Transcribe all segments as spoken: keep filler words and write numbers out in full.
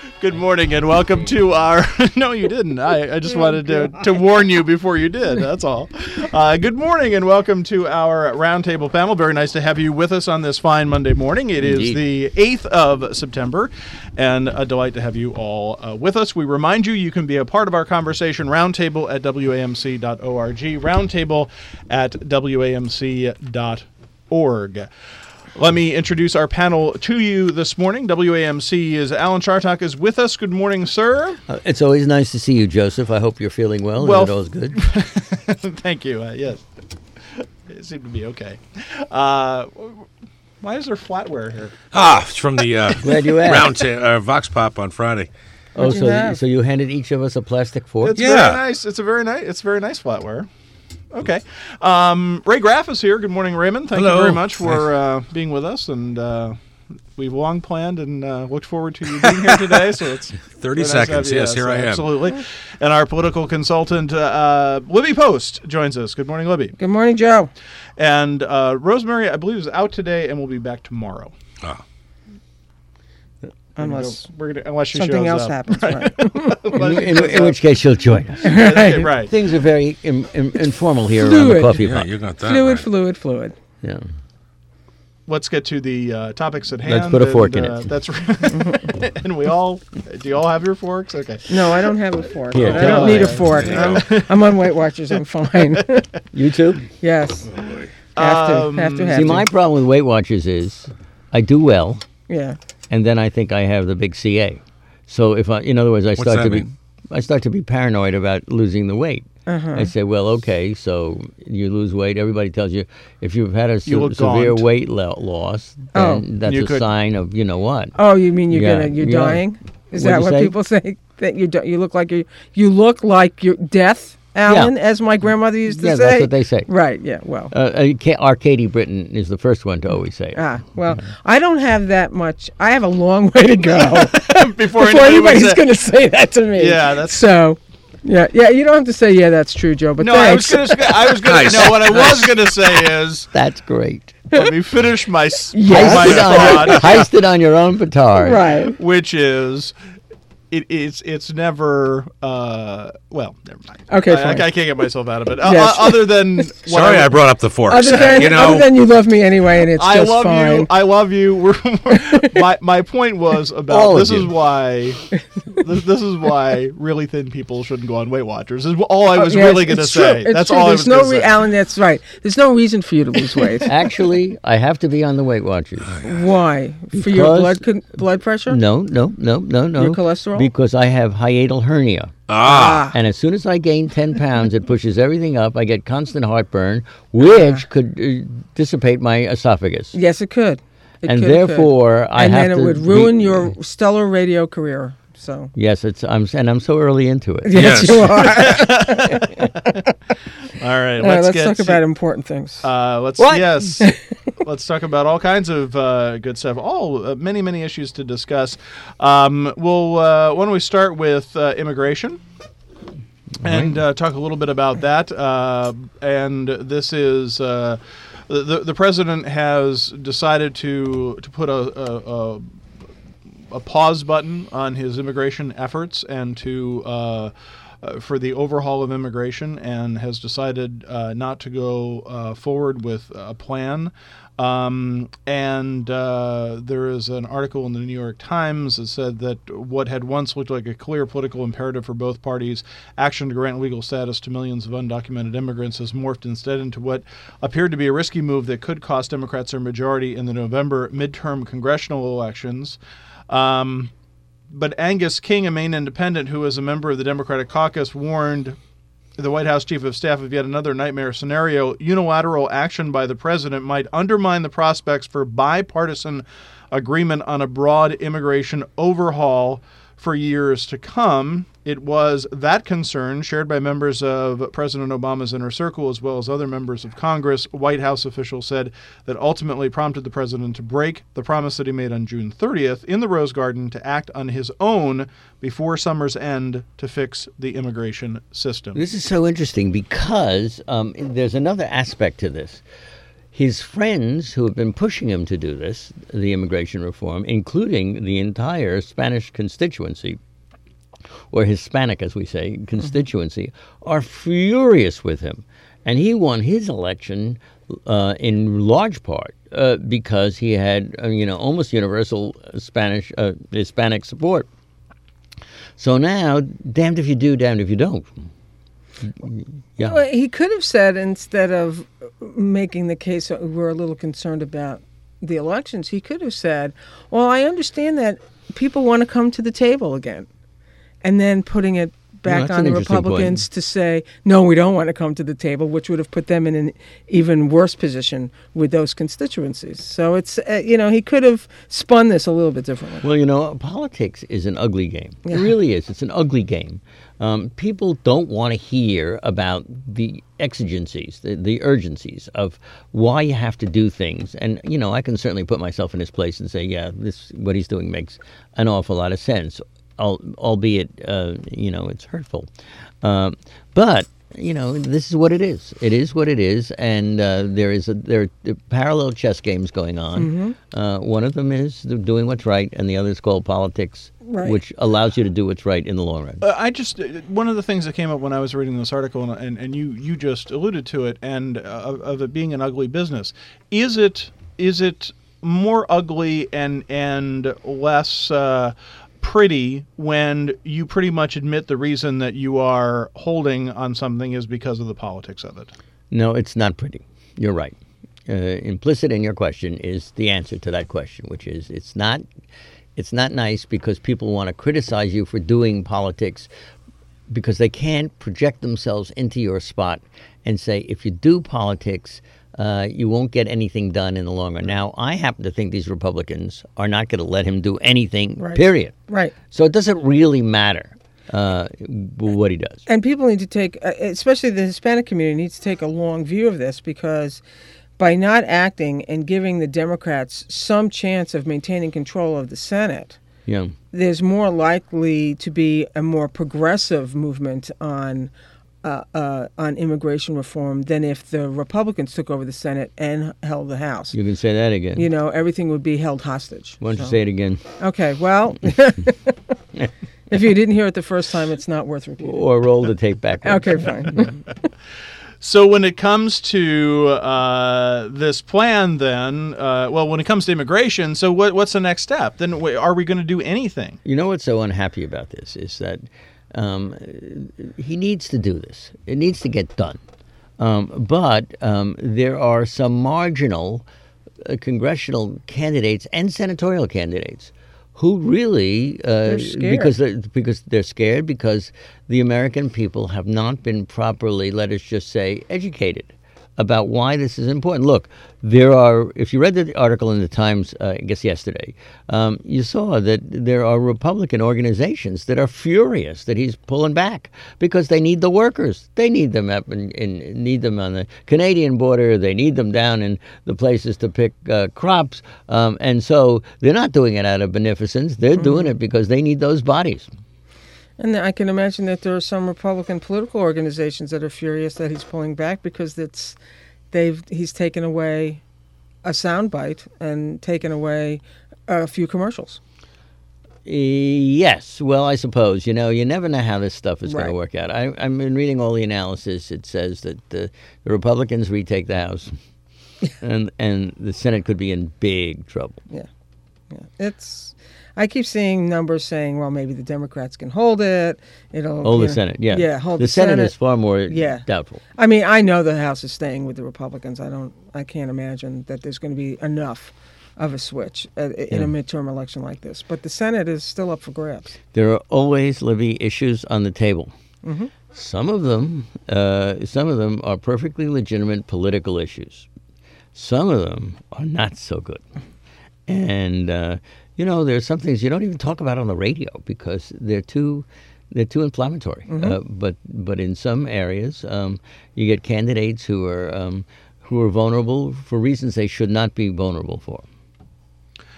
Good morning and welcome to our... No, you didn't. I, I just wanted to, to warn you before you did. That's all. Uh, good morning and welcome to our roundtable panel. Very nice to have you with us on this fine Monday morning. It is Indeed. the eighth of September, and a delight to have you all uh, with us. We remind you you can be a part of our conversation. Roundtable at W A M C dot org. Roundtable at W A M C dot org. Let me introduce our panel to you this morning. W A M C is Alan Chartock is with us. Good morning, sir. Uh, it's always nice to see you, Joseph. I hope you're feeling well. Well, and it all's good. Thank you. Uh, yes, it seemed to be okay. Uh, why is there flatware here? Ah, it's from the uh, Glad you asked. round ta- uh, Vox Pop on Friday. Oh, you so have? so you handed each of us a plastic fork? It's Yeah. very nice. It's a very nice. It's very nice flatware. Okay. Um, Ray Graff is here. Good morning, Raymond. Thank Hello. you very much for uh, being with us, and uh, we've long planned and uh, looked forward to you being here today. So it's thirty very nice to have seconds. you. Yes, here I am. Absolutely. And our political consultant, uh, Libby Post, joins us. Good morning, Libby. Good morning, Joe. And uh, Rosemary, I believe, is out today and will be back tomorrow. Ah. Unless We're gonna, unless she something shows else up. happens. Right. In, in, in which case, she'll join us. Okay, right. Things are very im, im, informal here around fluid. the coffee Yeah, pot. you got that fluid, right. fluid, fluid. Yeah. Let's get to the uh, topics at hand. Let's put a fork and, in uh, it. That's right. And we all, do you all have your forks? Okay. No, I don't have a fork. Here, I take don't mine. need a fork. I'm, I'm on Weight Watchers. I'm fine. You too? Yes. Oh, boy. Have to. Um, Have to. Have See, to. my problem with Weight Watchers is I do well, Yeah. and then I think I have the big C A. So if I, in other words, I What's start that to be, mean? I start to be paranoid about losing the weight. Uh-huh. I say, well, okay, so you lose weight. Everybody tells you if you've had a You se- look severe gaunt. weight lo- loss, then Oh. that's You a could- sign of you know what. Oh, you mean you're Yeah, gonna you're yeah. dying? Is What'd that you what say? people say? That you do, you look like you you look like your death, Alan, as my grandmother used to Yeah, say. that's what they say. Right. Yeah. Well. Uh, uh, Ka- our Katie Britton is the first one to always say it. Ah. Well. I don't have that much. I have a long way to go Before, before anybody anybody's was going to say that to me. Yeah, that's- so. Yeah, yeah. You don't have to say, yeah, that's true, Joe. But No, thanks. I was going to. I was going to. Nice. No, what I was going to say is, That's great. let me finish my s- Yes. my Heist it, on your, thought, heist it on your own petard. Right. which is, it, it's it's never. Uh, well, never mind. Okay, I, fine. I, I can't get myself out of it. Uh, Yes. uh, other than what Sorry, I brought up the forks. Other than, you know, other than you love me anyway, and it's I just love fine. you. I love you. We're, my my point was about All of this is you. why this, this is why really thin people shouldn't go on Weight Watchers. Is all I was Oh, yes, really going to it's true. say. It's That's true. all There's I was no going to re- say. Alan, that's right. There's no reason for you to lose weight. Actually, I have to be on the Weight Watchers. Why? For your Because- blood con- blood pressure? No, no, no, no, no. Your cholesterol? Because I have hiatal hernia. ah, And as soon as I gain ten pounds, it pushes everything up. I get constant heartburn, which could uh, dissipate my esophagus. Yes, it could. It and could, it could. therefore, I and have then to it would ruin be- your stellar radio career. So Yes, it's I'm and I'm so early into it. yes, Yes. you are. All right, All right, let's let's get talk to- about important things. Uh, let's What? yes, let's talk about all kinds of uh, good stuff. All uh, many many issues to discuss. Um, we'll uh, why don't we start with uh, immigration and uh, talk a little bit about that. Uh, and this is uh, the the president has decided to to put a. a, a a pause button on his immigration efforts and to uh, uh, for the overhaul of immigration, and has decided uh, not to go uh, forward with a plan. Um, and uh, there is an article in the New York Times that said that what had once looked like a clear political imperative for both parties, action to grant legal status to millions of undocumented immigrants, has morphed instead into what appeared to be a risky move that could cost Democrats their majority in the November midterm congressional elections. Um, but Angus King, a Maine independent who is a member of the Democratic caucus, warned the White House chief of staff of yet another nightmare scenario. Unilateral action by the president might undermine the prospects for bipartisan agreement on a broad immigration overhaul for years to come. It was that concern, shared by members of President Obama's inner circle as well as other members of Congress, White House officials said, that ultimately prompted the president to break the promise that he made on June thirtieth in the Rose Garden to act on his own before summer's end to fix the immigration system. This is so interesting because um, there's another aspect to this. His friends who have been pushing him to do this, the immigration reform, including the entire Spanish constituency, or Hispanic, as we say, constituency, mm-hmm. are furious with him. And he won his election uh, in large part uh, because he had, uh, you know, almost universal Spanish, uh, Hispanic support. So now, damned if you do, damned if you don't. Yeah. Well, he could have said, instead of making the case that we're a little concerned about the elections, he could have said, well, I understand that people want to come to the table again. And then putting it back well, on the Republicans point. to say, no, we don't want to come to the table, which would have put them in an even worse position with those constituencies. So it's, uh, you know, he could have spun this a little bit differently. Well, you know, politics is an ugly game. Yeah. It really is. It's an ugly game. Um, people don't want to hear about the exigencies, the, the urgencies of why you have to do things. And, you know, I can certainly put myself in his place and say, yeah, this what he's doing makes an awful lot of sense. Albeit, uh, you know, it's hurtful. Uh, but, you know, this is what it is. It is what it is, and uh, there is a, there are parallel chess games going on. Mm-hmm. Uh, one of them is doing what's right, and the other is called politics, right. which allows you to do what's right in the long run. Uh, I just, one of the things that came up when I was reading this article, and, and, and you, you just alluded to it, and uh, of, of it being an ugly business, is it is it more ugly and, and less... Uh, pretty when you pretty much admit the reason that you are holding on something is because of the politics of it? No, it's not pretty. You're right. Uh, implicit in your question is the answer to that question, which is it's not it's not nice because people want to criticize you for doing politics because they can't project themselves into your spot and say, if you do politics, Uh, you won't get anything done in the long run. Now, I happen to think these Republicans are not going to let him do anything, right. period. Right. So it doesn't really matter uh, what he does. And people need to take, especially the Hispanic community, needs to take a long view of this, because by not acting and giving the Democrats some chance of maintaining control of the Senate, yeah. there's more likely to be a more progressive movement on Uh, uh, on immigration reform than if the Republicans took over the Senate and held the House. You can say that again. You know, everything would be held hostage. Why don't so. you say it again? Okay, well, if you didn't hear it the first time, it's not worth repeating. Or roll the tape back. Okay, fine. So when it comes to uh, this plan, then, uh, well, when it comes to immigration, so what, what's the next step? Then are we going to do anything? You know what's so unhappy about this is that Um, he needs to do this. It needs to get done. Um, but um, there are some marginal uh, congressional candidates and senatorial candidates who really, uh, they're scared. because they're, because they're scared because the American people have not been properly, let us just say, educated about why this is important. Look, there are, if you read the article in the Times, uh, I guess yesterday, um, you saw that there are Republican organizations that are furious that he's pulling back because they need the workers. They need them up in, in need them on the Canadian border. They need them down in the places to pick uh, crops. Um, and so they're not doing it out of beneficence. They're mm-hmm. doing it because they need those bodies. And I can imagine that there are some Republican political organizations that are furious that he's pulling back because it's they've he's taken away a soundbite and taken away a few commercials. Yes, well, I suppose. You know, you never know how this stuff is right. going to work out. I, I've been reading all the analysis. It says that the, the Republicans retake the House, and and the Senate could be in big trouble. Yeah, yeah, it's. I keep seeing numbers saying, well, maybe the Democrats can hold it. It'll hold the know, Senate, yeah. Yeah, hold the, the Senate. Senate is far more yeah. doubtful. I mean, I know the House is staying with the Republicans. I don't. I can't imagine that there's going to be enough of a switch uh, in yeah. a midterm election like this. But the Senate is still up for grabs. There are always, Libby, issues on the table. Mm-hmm. Some of them, uh, some of them are perfectly legitimate political issues. Some of them are not so good, and. Uh, You know, there's some things you don't even talk about on the radio because they're too they're too inflammatory. Mm-hmm. Uh, but but in some areas, um, you get candidates who are um, who are vulnerable for reasons they should not be vulnerable for.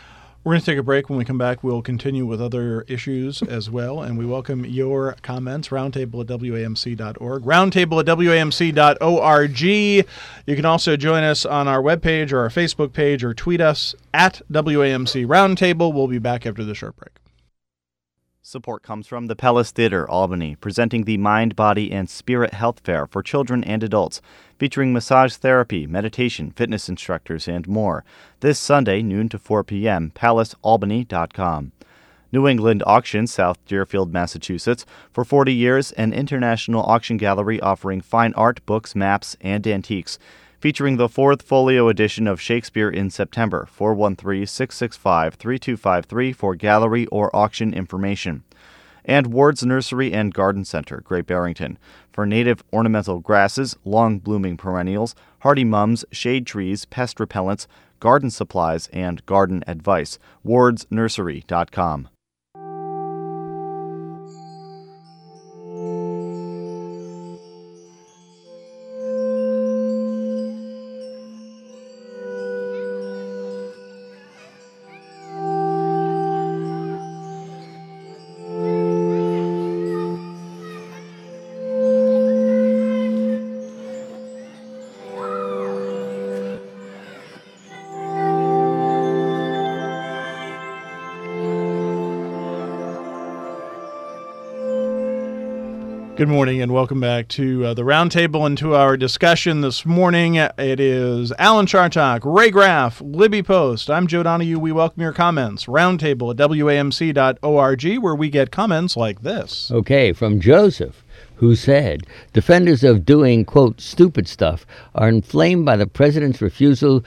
We're going to take a break. When we come back, we'll continue with other issues as well, and we welcome your comments. Roundtable at W A M C dot org. Roundtable at W A M C dot org. You can also join us on our webpage or our Facebook page or tweet us at W A M C Roundtable. We'll be back after the short break. Support comes from the Palace Theater, Albany, presenting the Mind, Body, and Spirit Health Fair for children and adults, featuring massage therapy, meditation, fitness instructors, and more. This Sunday, noon to four p.m., palace albany dot com. New England Auction, South Deerfield, Massachusetts. For forty years, an international auction gallery offering fine art, books, maps, and antiques. Featuring the fourth folio edition of Shakespeare in September. four one three, six six five, three two five three for gallery or auction information. And Ward's Nursery and Garden Center, Great Barrington, for native ornamental grasses, long-blooming perennials, hardy mums, shade trees, pest repellents, garden supplies, and garden advice. wards nursery dot com. Good morning and welcome back to uh, the Roundtable and to our discussion this morning. It is Alan Chartock, Ray Graff, Libby Post. I'm Joe Donahue. We welcome your comments. Roundtable at W A M C dot org, where we get comments like this. Okay, from Joseph, who said, defenders of doing, quote, stupid stuff are inflamed by the president's refusal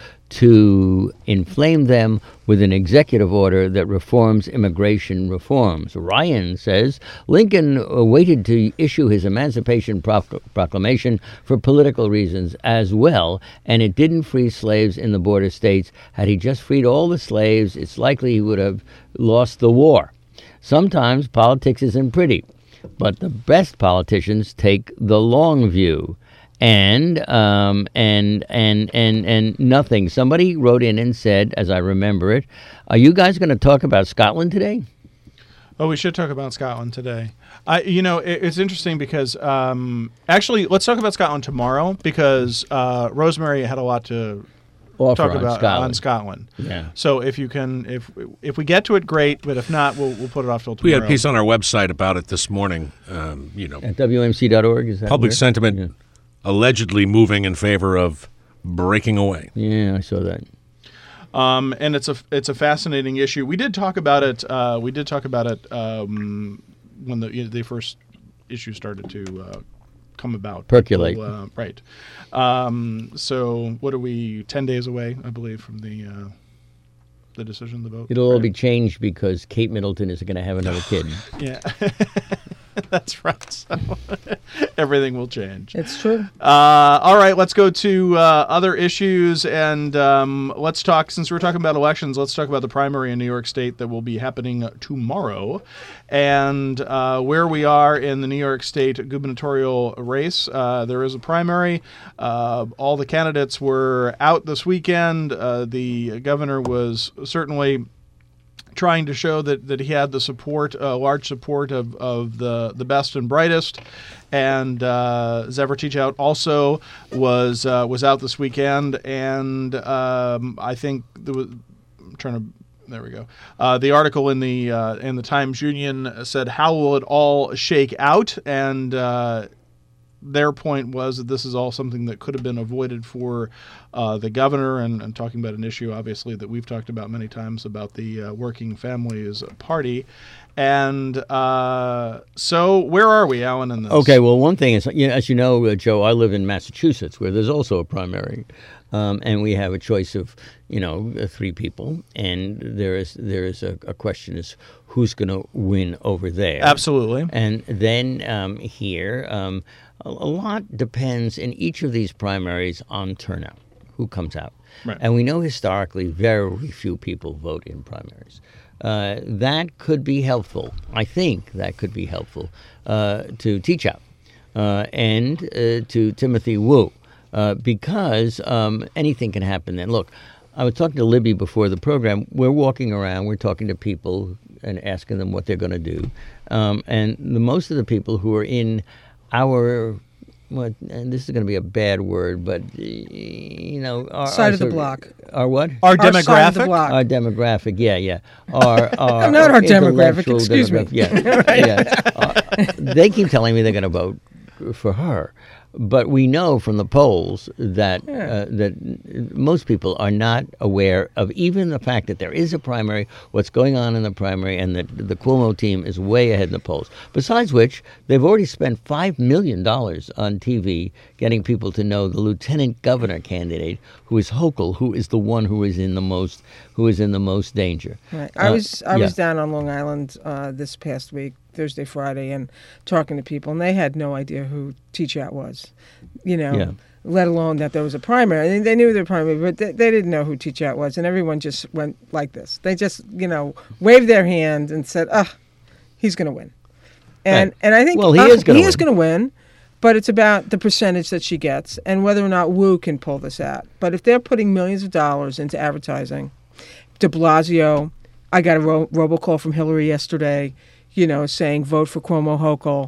to inflame them with an executive order that reforms immigration reforms. Ryan says, Lincoln waited to issue his Emancipation Proc- Proclamation for political reasons as well, and it didn't free slaves in the border states. Had he just freed all the slaves, it's likely he would have lost the war. Sometimes politics isn't pretty, but the best politicians take the long view. And um, and and and and nothing. Somebody wrote in and said, as I remember it, are you guys going to talk about Scotland today? Oh, we should talk about Scotland today. I, you know, it, it's interesting because um, actually, let's talk about Scotland tomorrow because uh, Rosemary had a lot to Offer talk on about Scotland. on Scotland. Yeah. So if you can, if if we get to it, great. But if not, we'll we'll put it off till We tomorrow. had a piece on our website about it this morning. Um, you know, At W M C dot org, is that public where? sentiment Yeah. allegedly moving in favor of breaking away. Yeah, I saw that. Um, and it's a it's a fascinating issue. We did talk about it. Uh, we did talk about it um, when the you know, the first issue started to uh, come about. Percolate. People, uh, right. Um, so what are we? Ten days away, I believe, from the uh, the decision, the vote. It'll all right? be changed because Kate Middleton is going to have another kid. Yeah. That's right. So everything will change. It's true. Uh, all right, let's go to uh, other issues, and um, let's talk, since we're talking about elections, let's talk about the primary in New York State that will be happening tomorrow, and uh, where we are in the New York State gubernatorial race. Uh, there is a primary. Uh, all the candidates were out this weekend. Uh, the governor was certainly trying to show that, that he had the support, uh, large support of, of the, the best and brightest. And uh, Zephyr Teachout also was uh, was out this weekend. And um, I think there was, I'm trying to, there we go. Uh, the article in the uh, in the Times Union said, how will it all shake out? And uh, their point was that this is all something that could have been avoided for uh, the governor, and, and talking about an issue, obviously, that we've talked about many times about the uh, Working Families Party. And uh, so where are we, Alan, in this? Okay, well, one thing is, you know, as you know, uh, Joe, I live in Massachusetts, where there's also a primary, um, and we have a choice of, you know, uh, three people, and there is there is a, a question is who's going to win over there. Absolutely. And then um, here, um, a, a lot depends in each of these primaries on turnout, who comes out. Right. And we know historically very few people vote in primaries. Uh, that could be helpful. I think that could be helpful uh, to Teachout uh, and uh, to Timothy Wu, uh, because um, anything can happen then. Look, I was talking to Libby before the program. We're walking around, we're talking to people and asking them what they're going to do. Um, and the, most of the people who are in our, what, and this is going to be a bad word, but, you know. Our, Side our, of the block. Our what? Our Our side of the demographic? block. Our demographic, yeah, yeah. Our, our Not our demographic, intellectual excuse me. demographic, Yeah, yeah. Uh, they keep telling me they're going to vote for her. But we know from the polls that Yeah. uh, that most people are not aware of even the fact that there is a primary, what's going on in the primary, and that the Cuomo team is way ahead in the polls. Besides which, they've already spent five million dollars on T V getting people to know the lieutenant governor candidate, who is Hochul, who is the one who is in the most who is in the most danger. Right. I Uh, was I yeah. was down on Long Island uh, this past week, Thursday, Friday, and talking to people, and they had no idea who T-Chat was, you know, Yeah. let alone that there was a primary. They, they knew the primary, but they, they didn't know who T-Chat was, and everyone just went like this. They just, you know, waved their hand and said, ah, he's going to win. And Right. and I think Well, he uh, is gonna he is win. going to win, but it's about the percentage that she gets and whether or not Wu can pull this out. But if they're putting millions of dollars into advertising, de Blasio, I got a ro- robocall from Hillary yesterday, you know, saying vote for Cuomo Hochul.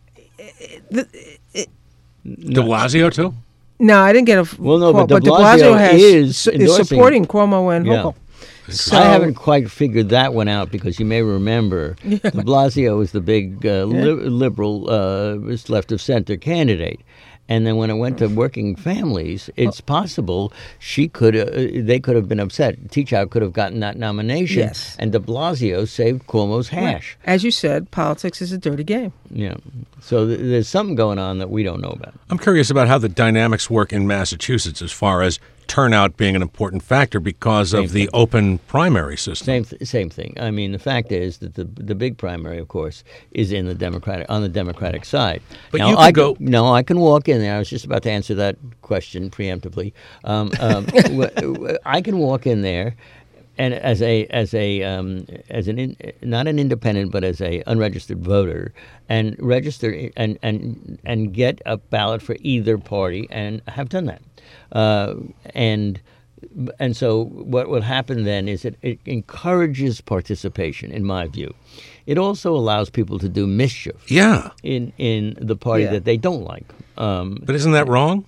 De Blasio, too? No, I didn't get a f- Well, no, call, but de de Blasio Blasio has, is is endorsing- supporting Cuomo and Yeah. Hochul. So, I haven't quite figured that one out because you may remember de Blasio was the big uh, li- liberal uh, left of center candidate. And then when it went to working families, it's possible she could uh, they could have been upset. Teachout could have gotten that nomination, Yes. and de Blasio saved Cuomo's hash. as you said, politics is a dirty game. Yeah, so th- there's something going on that we don't know about. I'm curious about how the dynamics work in Massachusetts as far as turnout being an important factor because of the open primary system. Same th- same thing. I mean, the fact is that the the big primary, of course, is in the Democratic on the Democratic side. But now, you can I go- No, I can walk in there. I was just about to answer that question preemptively. Um, um, w- w- I can walk in there, and as a as a um, as an in, not an independent, but as a unregistered voter, and register and and and get a ballot for either party, and have done that. Uh, and and so what will happen then is it, it encourages participation, in my view. It also allows people to do mischief Yeah. in, in the party Yeah. that they don't like. Um, But isn't that wrong?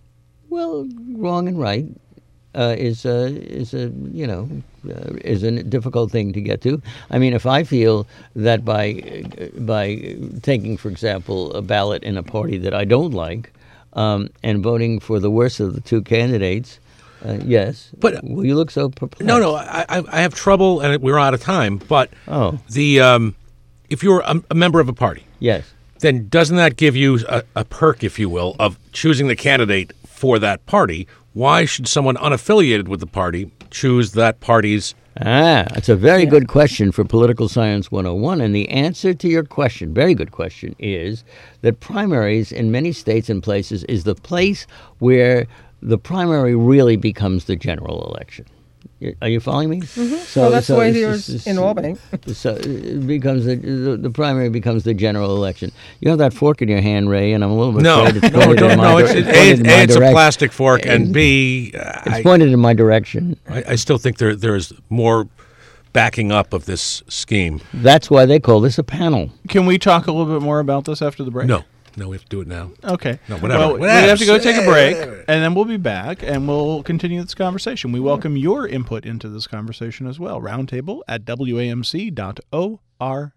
well, wrong and right uh, is a is a you know uh, is a difficult thing to get to. I mean, if I feel that by uh, by taking, for example, a ballot in a party that I don't like, um, and voting for the worst of the two candidates, uh, yes. But- well, you look so perplexed. No, no, I, I I have trouble, and we're out of time. But Oh. the um, if you're a, a member of a party, Yes. then doesn't that give you a, a perk, if you will, of choosing the candidate for that party? Why should someone unaffiliated with the party choose that party's? Ah, that's a very good question for Political Science one oh one. And the answer to your question, very good question, is that primaries in many states and places is the place where the primary really becomes the general election. Y- Are you following me? Mm-hmm. So, well, that's so the way it's- here it's- is it's- in Albany. So it becomes the, the the primary becomes the general election. You have that fork in your hand, Ray, and I'm a little bit No, afraid it's no, pointed don't, in my no. dir- It's, it, pointed in A, my it's a direc- plastic fork, and B, uh, It's I, pointed in my direction. I, I still think there there's more backing up of this scheme. That's why they call this a panel. Can we talk a little bit more about this after the break? No, no, we have to do it now. Okay. No, whatever. Well, we Whatever. have to go take a break, and then we'll be back, and we'll continue this conversation. We welcome your input into this conversation as well. Roundtable at W A M C dot org.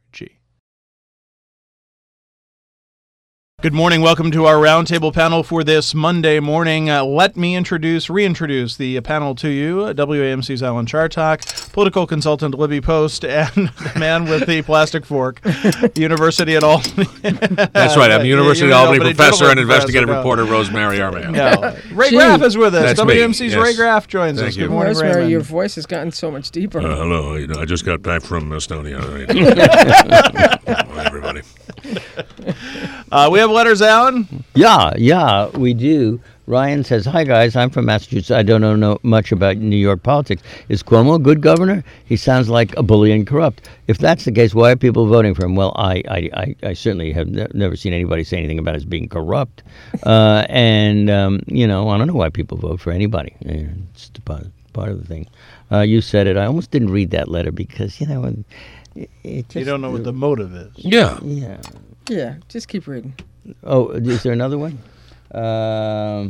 Good morning. Welcome to our roundtable panel for this Monday morning. Uh, let me introduce, reintroduce the uh, panel to you. Uh, W A M C's Alan Chartok, political consultant Libby Post, and the man with the plastic fork, University at Albany. That's right. I'm Uh, University University of Albany Albany professor and journalism investigative professor, no. reporter Rosemary Armayo. No. Ray Gee, Graff is with us. that's W A M me, C's yes. Ray Graff joins Thank us. you. Good morning, Rosemary, Raymond. your voice has gotten so much deeper. Uh, hello. You know, I just got back from Estonia. Hi, everybody. Uh, we have letters, Alan. Yeah, yeah, we do. Ryan says, "Hi guys, I'm from Massachusetts. I don't know, know much about New York politics. Is Cuomo a good governor? He sounds like a bully and corrupt. If that's the case, why are people voting for him? Well, I, I, I, I certainly have ne- never seen anybody say anything about his being corrupt. Uh, and um, you know, I don't know why people vote for anybody. Uh, It's the po- part of the thing. Uh, you said it. I almost didn't read that letter because, you know, it, it just... You don't know what the motive is. Yeah. Yeah. Yeah, just keep reading. Oh, is there another one? Um,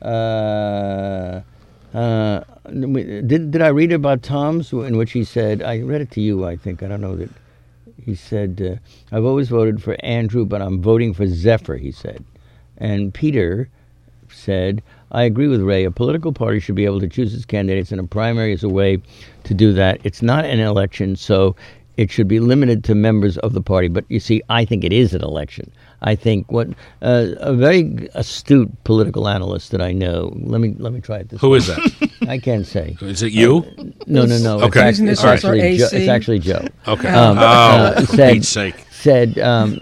uh, uh, did did I read about Tom's in which he said, I read it to you, I think, I don't know that, he said, uh, I've always voted for Andrew, but I'm voting for Zephyr, he said. And Peter said, I agree with Ray, a political party should be able to choose its candidates, and a primary is a way to do that. It's not an election, so it should be limited to members of the party. But you see, I think it is an election. I think what uh, a very astute political analyst that I know. Let me let me try it this Who way. is that? I can't say. Is it you? No, no, no. Okay. It's, His act- it's initials are actually Joe, A C? it's actually Joe. Okay. Um, oh, uh, for said- Pete's sake. Said, um,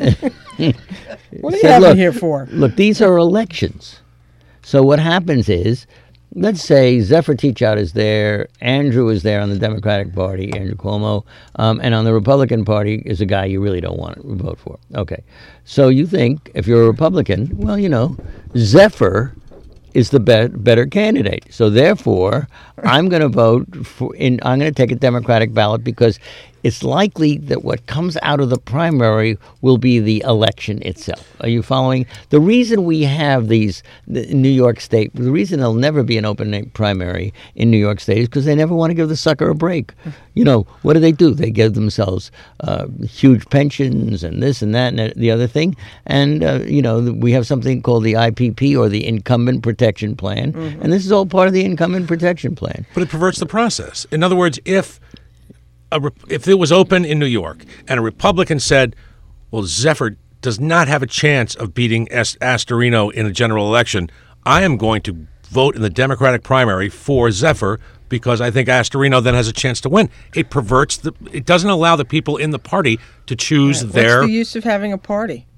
What are you said, having look, here for? Look, these are elections. So what happens is, let's say Zephyr Teachout is there, Andrew is there on the Democratic Party, Andrew Cuomo, um, and on the Republican Party is a guy you really don't want to vote for. Okay. So you think, if you're a Republican, well, you know, Zephyr is the be- better candidate. So therefore, I'm going to vote for, in, I'm going to take a Democratic ballot because it's likely that what comes out of the primary will be the election itself. Are you following? The reason we have these the, in New York State, the reason there'll never be an open primary in New York State is because they never want to give the sucker a break. You know, what do they do? They give themselves uh, huge pensions and this and that and the other thing. And, uh, you know, we have something called the I P P or the Incumbent Protection Plan. Mm-hmm. And this is all part of the Incumbent Protection Plan. But it perverts the process. In other words, if a, if it was open in New York and a Republican said, well, Zephyr does not have a chance of beating Est- Astorino in a general election, I am going to vote in the Democratic primary for Zephyr because I think Astorino then has a chance to win. It perverts the. It doesn't allow the people in the party to choose Right. their. What's the use of having a party?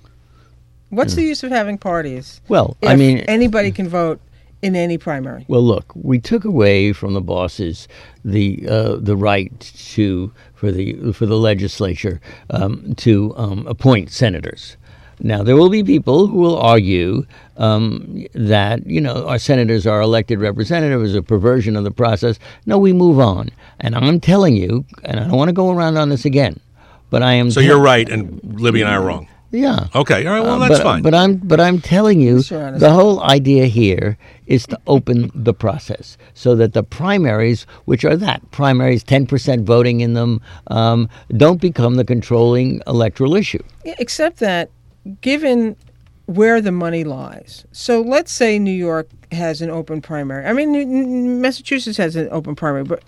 What's the use of having parties? Well, if I mean, anybody can vote in any primary. Well, look, we took away from the bosses the uh, the right to for the for the legislature um, to um, appoint senators. Now, there will be people who will argue um, that, you know, our senators are elected representatives, a perversion of the process. No, we move on. And I'm telling you, and I don't want to go around on this again, but I am... So you're right, and Libby and I are wrong. Yeah. Okay. All right. Well, Uh, that's but, fine. But I'm but I'm telling you, Sure, the whole idea here is to open the process so that the primaries, which are that primaries, ten percent voting in them, um, don't become the controlling electoral issue. Yeah, except that, given where the money lies. So let's say New York has an open primary. I mean, N- N- Massachusetts has an open primary, but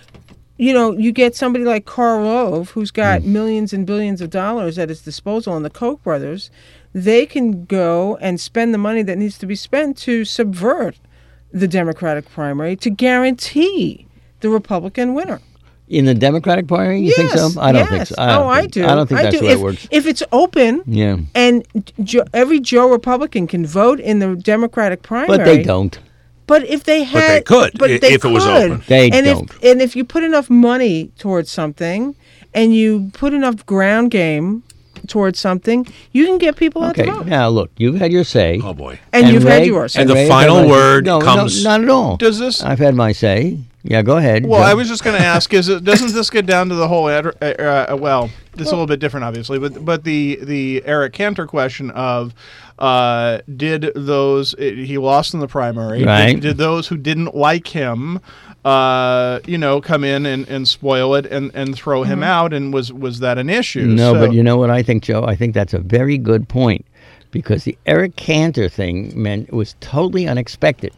you know, you get somebody like Karl Rove, who's got mm. millions and billions of dollars at his disposal, and the Koch brothers, they can go and spend the money that needs to be spent to subvert the Democratic primary to guarantee the Republican winner. In the Democratic Party, you yes, think so? I don't yes. think so. I don't oh, think, I do. I don't think I that's do. the way if, it works. If it's open, Yeah. and jo- every Joe Republican can vote in the Democratic primary, But they don't. But if they had, But they could, but i- they if it was could. open. They and don't. If, and if you put enough money towards something, and you put enough ground game towards something, you can get people out Okay, to vote. now look, you've had your say. Oh boy. And, you've had Ray- yours. And the Ray, final have I- word no, comes- No, not at all. Does this- I've had my say. Yeah, go ahead. Well, Joe. I was just going to ask: Is it doesn't this get down to the whole? Ad, uh, uh, well, this is a little bit different, obviously, but but the the Eric Cantor question of uh, did those he lost in the primary? Right. Did, did those who didn't like him, uh, you know, come in and, and spoil it and, and throw him out? And was was that an issue? No, So- but you know what I think, Joe? I think that's a very good point because the Eric Cantor thing meant was totally unexpected.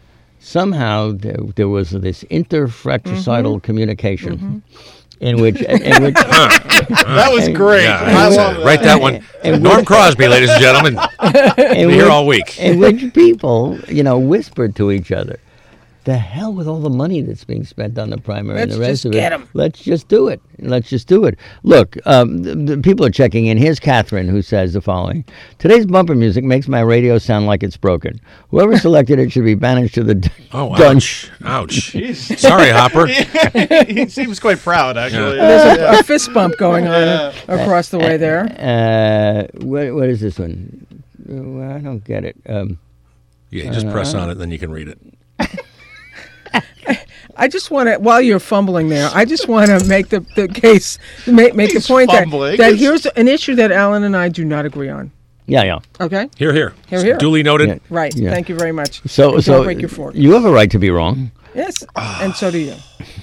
Somehow there, there was this interfratricidal Mm-hmm. communication in which, in which that was great. Yeah, I that's love it. that. Write that one. And Norm Crosby, ladies and gentlemen. in Be here which- all week. in which people, you know, whispered to each other, "The hell with all the money that's being spent on the primary and Let's the rest just of get it. 'em." Let's just do it. Let's just do it." Look, um, the, the people are checking in. Here's Catherine, who says the following: "Today's bumper music makes my radio sound like it's broken. Whoever selected it should be banished to the d- Oh, dungeon." ouch. Ouch. Sorry, Hopper. He seems quite proud, actually. There's Yeah. a, a fist bump going on across the way there. Uh, what, what is this one? Uh, I don't get it. Um, Yeah, just press on it, then you can read it. I just want to, while you're fumbling there, I just want to make the, the case, make, make the He's point that, fumbling. that here's an issue that Alan and I do not agree on. Yeah, yeah. Okay? Here, here. Here, here. Duly noted. Yeah. Right. Yeah. Thank you very much. So, And so don't break your fork. you have a right to be wrong. Yes, and so do you.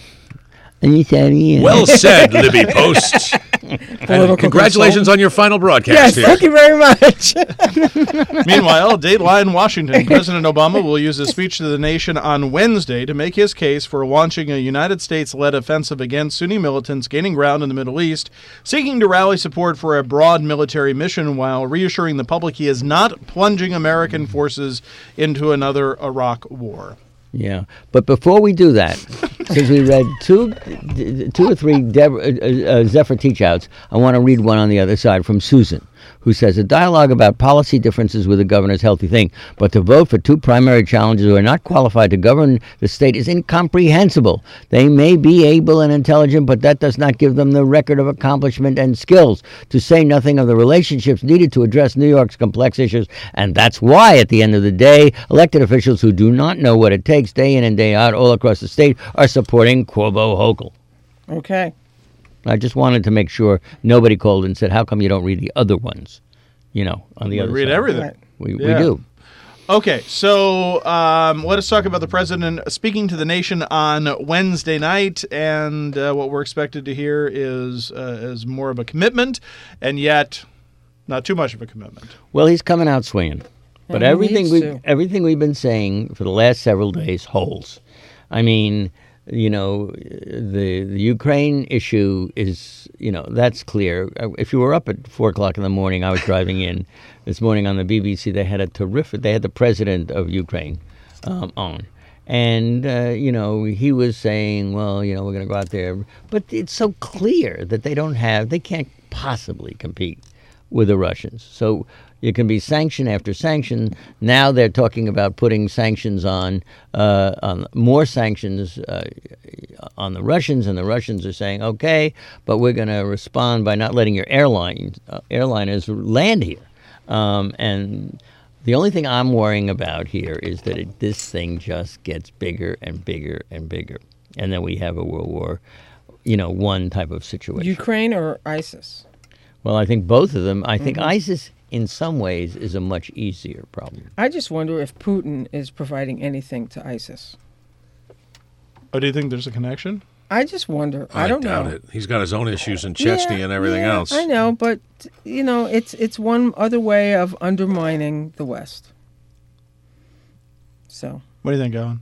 And you said, yeah. Well said, Libby Post. And Political congratulations consultant. on your final broadcast Yes, here. thank you very much. Meanwhile, Dateline Washington, President Obama will use his speech to the nation on Wednesday to make his case for launching a United States-led offensive against Sunni militants gaining ground in the Middle East, seeking to rally support for a broad military mission while reassuring the public he is not plunging American forces into another Iraq war. Yeah, but before we do that, since we read two, d- two or three Deb- uh, uh, Zephyr teach-outs, I want to read one on the other side from Susan, who says, a dialogue about policy differences with the governor is a healthy thing, but to vote for two primary challengers who are not qualified to govern the state is incomprehensible. They may be able and intelligent, but that does not give them the record of accomplishment and skills, to say nothing of the relationships needed to address New York's complex issues. And that's why, at the end of the day, elected officials who do not know what it takes day in and day out all across the state are supporting Quobo Hochul. Okay. I just wanted to make sure nobody called and said, how come you don't read the other ones? You know, on the We other read side. everything. Right. We, Yeah. we do. Okay, so um, let us talk about the president speaking to the nation on Wednesday night, and uh, what we're expected to hear is uh, is more of a commitment, and yet not too much of a commitment. Well, he's coming out swinging. But he everything needs we to. everything we've been saying for the last several days holds. I mean, you know, the the Ukraine issue is, you know, that's clear. If you were up at four o'clock in the morning, I was driving in this morning on the B B C. They had a terrific. They had the president of Ukraine um, on, and uh, you know, he was saying, well, you know, we're going to go out there, but it's so clear that they don't have, they can't possibly compete with the Russians. So it can be sanction after sanction. Now they're talking about putting sanctions on, uh, on more sanctions uh, on the Russians, and the Russians are saying, okay, but we're going to respond by not letting your airline uh, airliners land here. Um, and the only thing I'm worrying about here is that it, this thing just gets bigger and bigger and bigger, and then we have a World War, you know, one type of situation. Ukraine or ISIS? Well, I think both of them. I think ISIS, in some ways, is a much easier problem. I just wonder if Putin is providing anything to ISIS. Oh, do you think there's a connection? I just wonder. I, I don't doubt know. it. He's got his own issues in Chechnya Yeah, and everything yeah, else. I know, but you know, it's it's one other way of undermining the West. So What do you think, Alan?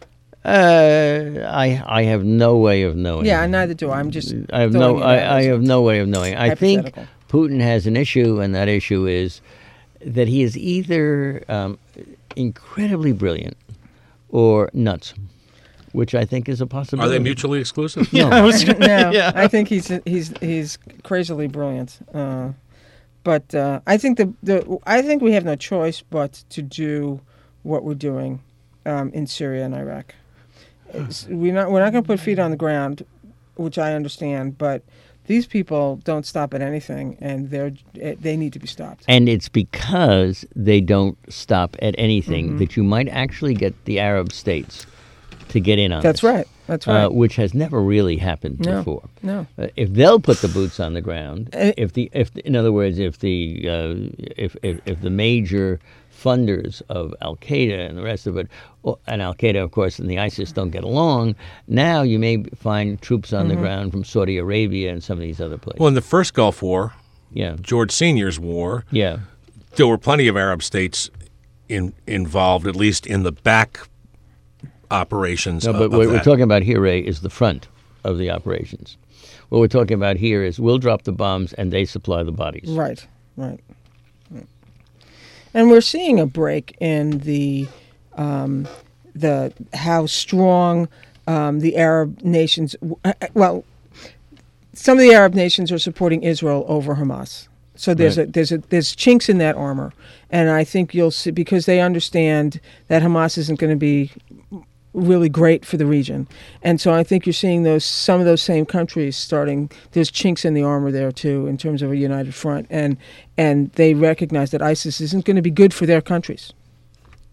Uh, I I have no way of knowing. yeah, neither do I. I'm just. I have throwing no. it out I, I as have no way of knowing. I think hypothetical. Putin has an issue, and that issue is that he is either um, incredibly brilliant or nuts, which I think is a Are possibility. they mutually exclusive? No. I was gonna- no, yeah. I think he's he's he's crazily brilliant. Uh, but uh, I think the the I think we have no choice but to do what we're doing um, in Syria and Iraq. It's, we're not we're not going to put feet on the ground, which I understand, but these people don't stop at anything, and they're they need to be stopped. And it's because they don't stop at anything Mm-hmm. that you might actually get the Arab states to get in on That's this, right. That's right. uh, which has never really happened No. before. no. Uh, if they'll put the boots on the ground, Uh, if the if in other words, if the uh, if, if if the major funders of Al Qaeda and the rest of it, well, and Al Qaeda, of course, and the ISIS don't get along, now you may find troops on Mm-hmm. the ground from Saudi Arabia and some of these other places. Well, in the first Gulf War, yeah, George Senior's war, yeah, there were plenty of Arab states in, involved, at least in the back operations no, of, but of what we're that. talking about here, Ray, is the front of the operations. What we're talking about here is we'll drop the bombs and they supply the bodies. Right, right. right. And we're seeing a break in the um, the how strong um, the Arab nations. uh, Well, some of the Arab nations are supporting Israel over Hamas. So there's Right. a there's a there's chinks in that armor, and I think you'll see because they understand that Hamas isn't going to be really great for the region. And so I think you're seeing those some of those same countries starting there's chinks in the armor there too in terms of a united front, and and they recognize that ISIS isn't going to be good for their countries.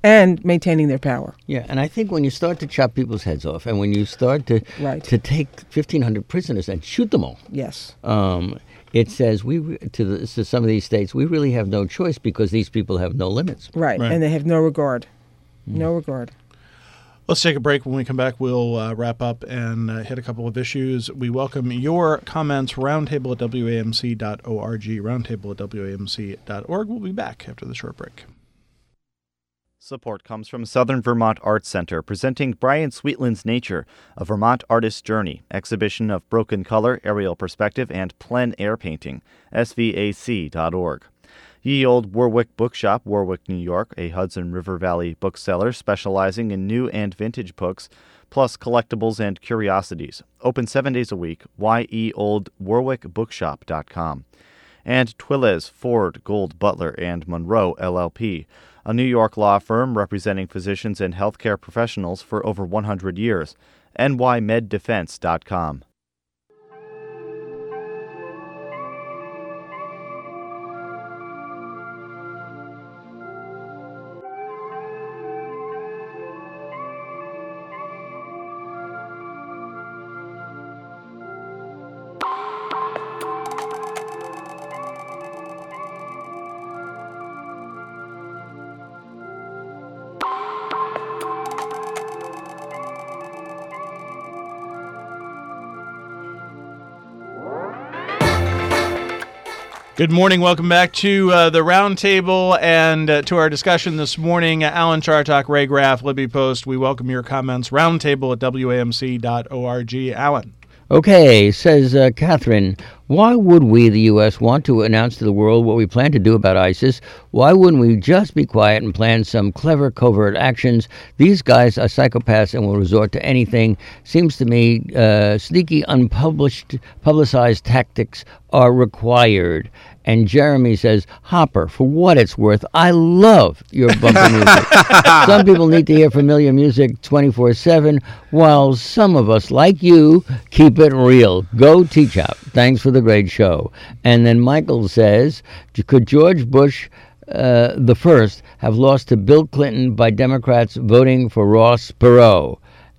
and maintaining their power. Yeah, and I think when you start to chop people's heads off, and when you start to Right. to take fifteen hundred prisoners and shoot them all, Yes. um, it says we re- to, the, to some of these states we really have no choice because these people have no limits. Right. Right. And they have no regard. No regard. Let's take a break. When we come back, we'll uh, wrap up and uh, hit a couple of issues. We welcome your comments. Roundtable at W A M C dot org. Roundtable at W A M C dot org. We'll be back after the short break. Support comes from Southern Vermont Arts Center, presenting Brian Sweetland's Nature, a Vermont artist's journey, exhibition of broken color, aerial perspective, and plein air painting, S V A C dot org. Ye Old Warwick Bookshop, Warwick, New York, a Hudson River Valley bookseller specializing in new and vintage books, plus collectibles and curiosities. Open seven days a week, y e old warwick bookshop dot com. And Twiles, Ford, Gold, Butler, and Monroe, L L P, a New York law firm representing physicians and healthcare professionals for over one hundred years. N Y med defense dot com. Good morning. Welcome back to uh, the Roundtable and uh, to our discussion this morning. Alan Chartock, Ray Graff, Libby Post. We welcome your comments. Roundtable at W A M C dot org. Alan. Okay, says uh, Catherine, why would we, the U S, want to announce to the world what we plan to do about ISIS? Why wouldn't we just be quiet and plan some clever covert actions? These guys are psychopaths and will resort to anything. Seems to me uh, sneaky, unpublished, publicized tactics are required. And Jeremy says, Hopper, for what it's worth, I love your bumper music. Some people need to hear familiar music twenty-four seven, while some of us, like you, keep it real. Go teach out. Thanks for the great show. And then Michael says, could George Bush uh, the first have lost to Bill Clinton by Democrats voting for Ross Perot?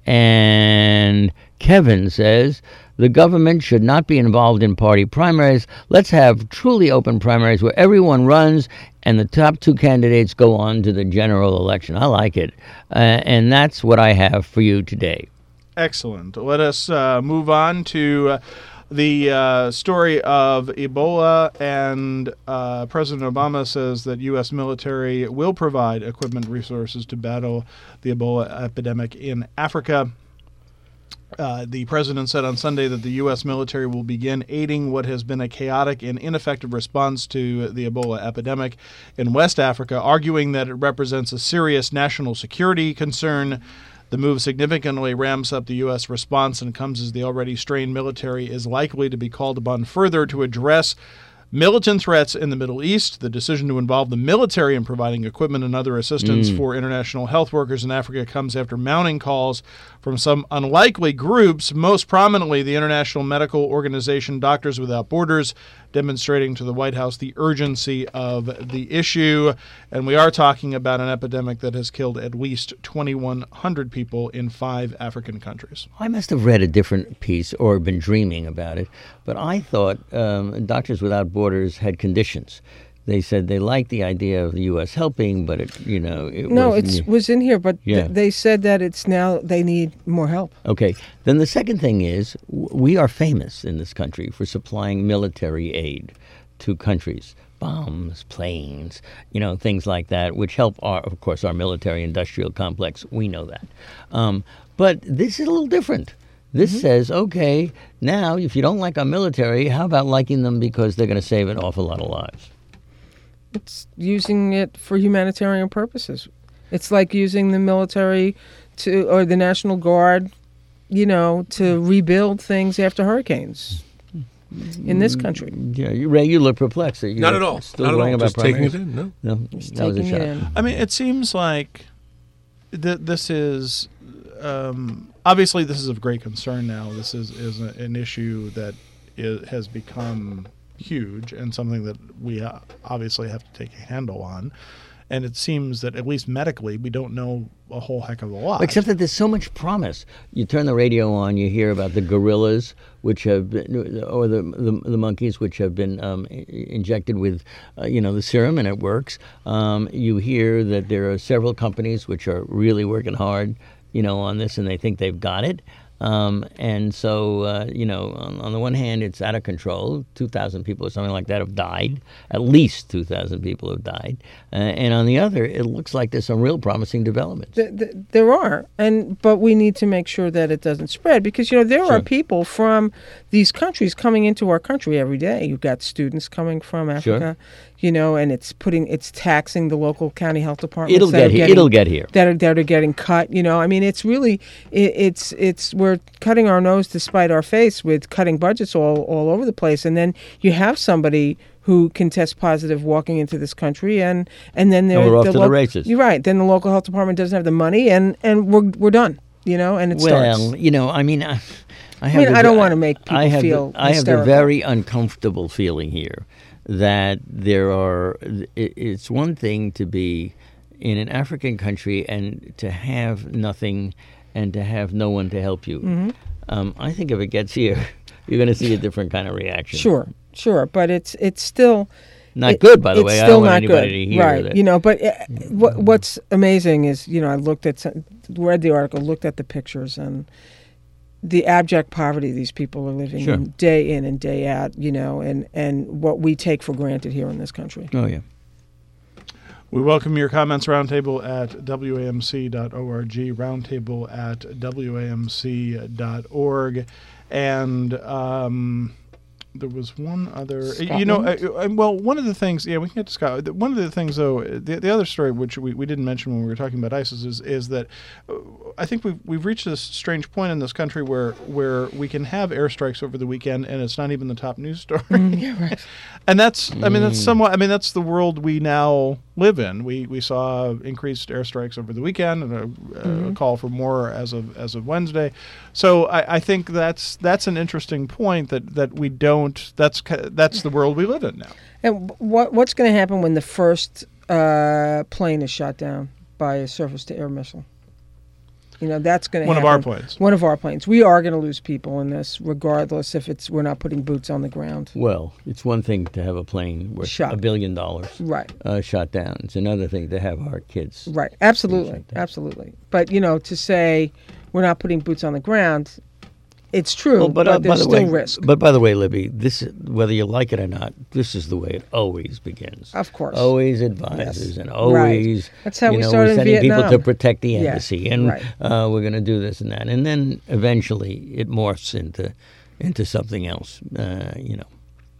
And Kevin says, the government should not be involved in party primaries. Let's have truly open primaries where everyone runs and the top two candidates go on to the general election. I like it. Uh, and that's what I have for you today. Excellent. Let us uh, move on to uh, the uh, story of Ebola. And uh, President Obama says that U S military will provide equipment resources to battle the Ebola epidemic in Africa. Uh, the president said on Sunday that the U S military will begin aiding what has been a chaotic and ineffective response to the Ebola epidemic in West Africa, arguing that it represents a serious national security concern. The move significantly ramps up the U S response and comes as the already strained military is likely to be called upon further to address militant threats in the Middle East. The decision to involve the military in providing equipment and other assistance Mm. for international health workers in Africa comes after mounting calls from some unlikely groups, most prominently the International Medical Organization Doctors Without Borders, demonstrating to the White House the urgency of the issue. And we are talking about an epidemic that has killed at least twenty-one hundred people in five African countries. I must have read a different piece or been dreaming about it, but I thought um, Doctors Without Borders had conditions. They said they liked the idea of the U S helping, but it, you know, it No, wasn't- it was in here, but th- Yeah. they said that it's now they need more help. Okay. Then the second thing is w- we are famous in this country for supplying military aid to countries. Bombs, planes, you know, things like that, which help, our, of course, our military-industrial complex. We know that. Um, but this is a little different. This Mm-hmm. says, okay, now, if you don't like our military, how about liking them because they're going to save an awful lot of lives? It's using it for humanitarian purposes. It's like using the military to or the National Guard, you know, to rebuild things after hurricanes in this country. Yeah, you, Ray, you look perplexed. Are you Not at all. Still Not at going all. about Just taking primaries? it in. No. No, Just that was a taking shot. it in. I mean, it seems like th- this is um, obviously this is of great concern now. This is is a, an issue that is, has become huge and something that we uh, obviously have to take a handle on. and it seems that at least medically we don't know a whole heck of a lot. Except that there's so much promise. You turn the radio on, you hear about the gorillas, which have been, or the the, the monkeys, which have been um, injected with, uh, you know, the serum, and it works. Um, you hear that there are several companies which are really working hard, you know, on this, and they think they've got it. Um, and so, uh, you know, on, on the one hand, it's out of control. two thousand people or something like that have died. At least two thousand people have died. Uh, and on the other, it looks like there's some real promising developments. Th- th- there are, and but we need to make sure that it doesn't spread, because, you know, there Sure. are people from these countries coming into our country every day. You've got students coming from Africa, you know, and it's putting, it's taxing the local county health departments. It'll that get are here. getting- It'll get here. That are, that are getting cut, you know. I mean, it's really, it, it's, it's, we're cutting our nose to spite our face with cutting budgets all, all over the place. And then you have somebody who can test positive walking into this country, and, and then they're, And we're off the to the races. You're right. Then the local health department doesn't have the money, and, and we're, we're done, you know, and it Well, starts. you know, I mean, I, I, have mean, the I don't ve- wanna make people I have feel the, I have the hysterical. very uncomfortable feeling here that there are. It, it's one thing to be in an African country and to have nothing, and to have no one to help you. Mm-hmm. Um, I think if it gets here, you're going to see a different kind of reaction. Sure, sure, but it's it's still Not it- good, by the it's way. I still don't want not good, anybody to hear right? that. You know, but uh, what, what's amazing is, you know, I looked at some, read the article, looked at the pictures, and the abject poverty these people are living Sure. in day in and day out. You know, and and what we take for granted here in this country. Oh yeah. We welcome your comments, roundtable at W A M C dot org, roundtable at W A M C dot org. And um, there was one other, you know, Scotland? uh, uh, well, one of the things, yeah, we can get to Scotland. One of the things, though, the, the other story, which we, we didn't mention when we were talking about ISIS, is, is that uh, I think we've, we've reached this strange point in this country where, where we can have airstrikes over the weekend and it's not even the top news story. Yeah, right. And that's, I mean, that's somewhat, I mean, that's the world we now live in. We we saw increased airstrikes over the weekend, and a, Mm-hmm. a call for more as of as of Wednesday. So I, I think that's that's an interesting point that, that we don't. That's ca- that's the world we live in now. And what what's going to happen when the first uh, plane is shot down by a surface-to-air missile? You know, that's going to One happen. of our planes. One of our planes. We are going to lose people in this, regardless if it's we're not putting boots on the ground. Well, it's one thing to have a plane worth Shot. a billion dollars Right. uh, shot down. It's another thing to have our kids. Right. Absolutely. shut down. Absolutely. But, you know, to say we're not putting boots on the ground, it's true, Well, but, but, uh, by there's the still way, risk. But by the way, Libby, this whether you like it or not, this is the way it always begins. Of course. always advises Yes. and always. That's how you we know, started we're in sending people Vietnam. to protect the Yeah, embassy, and right. uh, we're going to do this and that, and then eventually it morphs into into something else. Uh, you know.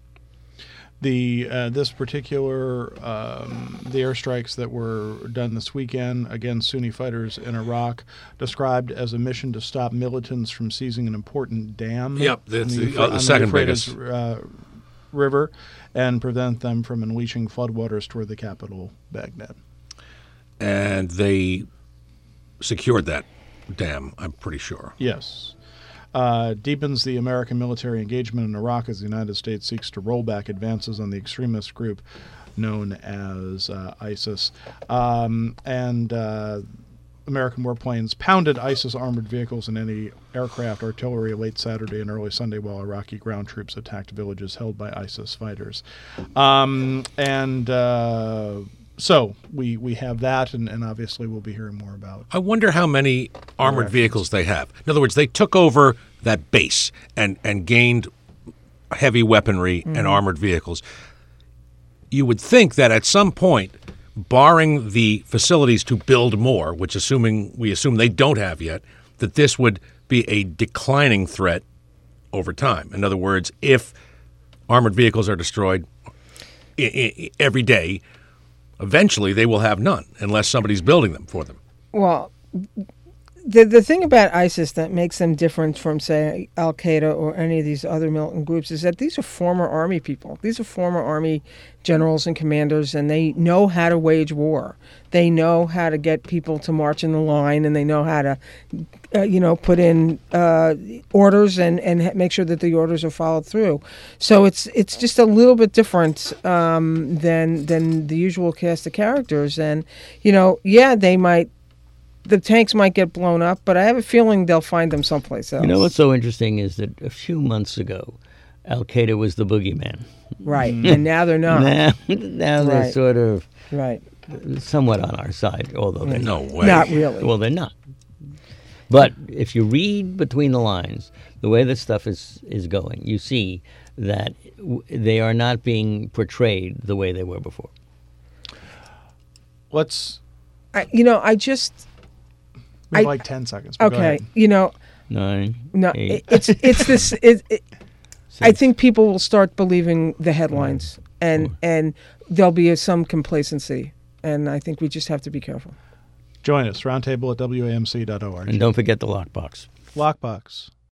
The uh, this particular um, the airstrikes that were done this weekend against Sunni fighters in Iraq, described as a mission to stop militants from seizing an important dam. Yep, that's on the- Euphra- oh, the on second Euphrates, biggest. uh, river, and prevent them from unleashing floodwaters toward the capital, Baghdad. And they secured that dam, I'm pretty sure. Yes. Uh, deepens the American military engagement in Iraq as the United States seeks to roll back advances on the extremist group known as uh, ISIS. Um, and uh, American warplanes pounded ISIS armored vehicles and anti-aircraft artillery late Saturday and early Sunday while Iraqi ground troops attacked villages held by ISIS fighters. Um, and... Uh, So we, we have that, and, and obviously we'll be hearing more about. I wonder how many armored vehicles they have. In other words, they took over that base and, and gained heavy weaponry and armored vehicles. You would think that at some point, barring the facilities to build more, which assuming we assume they don't have yet, that this would be a declining threat over time. In other words, if armored vehicles are destroyed I- I- every day, eventually they will have none unless somebody's building them for them. Well, the the thing about ISIS that makes them different from, say, Al Qaeda or any of these other militant groups is that these are former army people. These are former army generals and commanders, and they know how to wage war. They know how to get people to march in the line, and they know how to, uh, you know, put in uh, orders and, and ha- make sure that the orders are followed through. So it's it's just a little bit different um, than than the usual cast of characters. And you know, yeah, they might. The tanks might get blown up, but I have a feeling they'll find them someplace else. You know what's so interesting is that a few months ago, Al Qaeda was the boogeyman. Right, and now they're not. Now, now they're Right. sort of Right. somewhat on our side, although they're No way. Not really. Well, they're not. But if you read between the lines, the way this stuff is, is going, you see that w- they are not being portrayed the way they were before. Let's. I, you know, I just We have I- like ten seconds. but go okay. ahead. You know, Nine, no, eight, it, it's it's this. It, it, I six. think people will start believing the headlines, and and there'll be a, some complacency, and I think we just have to be careful. Join us, roundtable at W A M C dot org. And don't forget the lockbox. Lockbox.